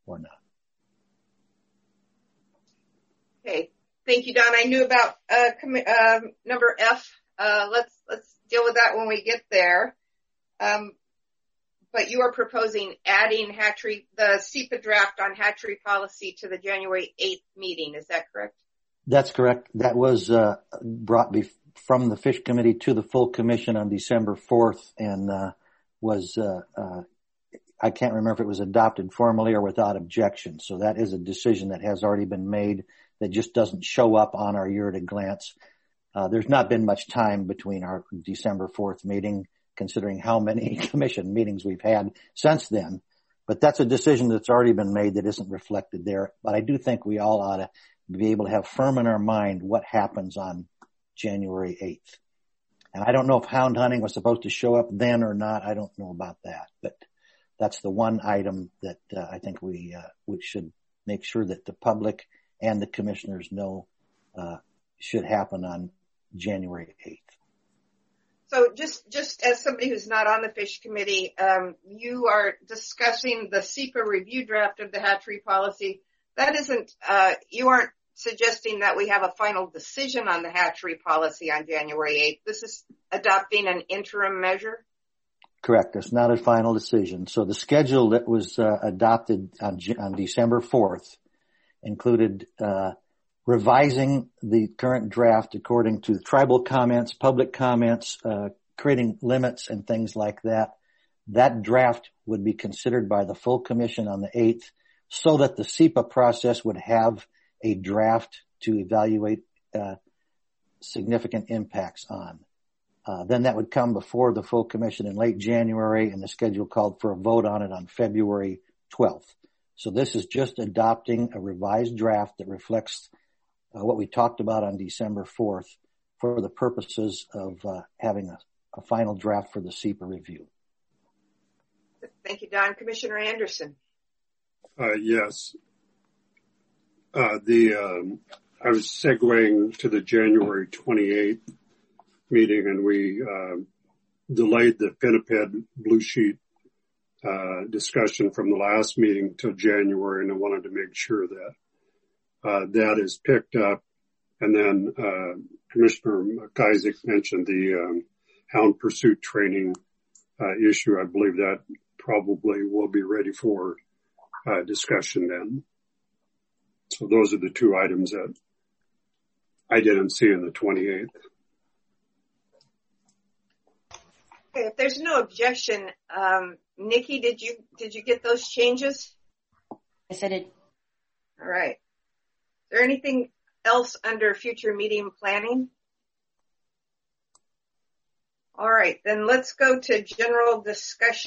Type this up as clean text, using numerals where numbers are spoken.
or not. Okay. Thank you, Don. I knew about number F. Let's deal with that when we get there. But you are proposing adding the SEPA draft on hatchery policy to the January 8th meeting. Is that correct? That's correct. That was brought from the Fish Committee to the full commission on December 4th and was I can't remember if it was adopted formally or without objection. So that is a decision that has already been made that just doesn't show up on our year at a glance. There's not been much time between our December 4th meeting, considering how many commission meetings we've had since then. But that's a decision that's already been made that isn't reflected there. But I do think we all ought to be able to have firm in our mind what happens on January 8th. And I don't know if hound hunting was supposed to show up then or not. I don't know about that. But that's the one item that I think we should make sure that the public and the commissioners know should happen on January 8th. So just as somebody who's not on the Fish Committee, you are discussing the SEPA review draft of the hatchery policy. That isn't, you aren't suggesting that we have a final decision on the hatchery policy on January 8th. This is adopting an interim measure? Correct. It's not a final decision. So the schedule that was adopted on December 4th included revising the current draft according to tribal comments, public comments, creating limits and things like that. That draft would be considered by the full commission on the 8th so that the SEPA process would have a draft to evaluate significant impacts on. Then that would come before the full commission in late January, and the schedule called for a vote on it on February 12th. So this is just adopting a revised draft that reflects what we talked about on December 4th for the purposes of having a final draft for the SEPA review. Thank you, Don. Commissioner Anderson. Yes. I was segueing to the January 28th meeting, and we delayed the Pinniped Blue Sheet discussion from the last meeting till January, and I wanted to make sure that that is picked up. And then Commissioner McIsaac mentioned the hound pursuit training issue. I believe that probably will be ready for discussion then. So those are the two items that I didn't see in the 28th. Okay, if there's no objection, Nikki, did you get those changes? Yes, I did. All right. Is there anything else under future meeting planning? All right, then let's go to general discussion.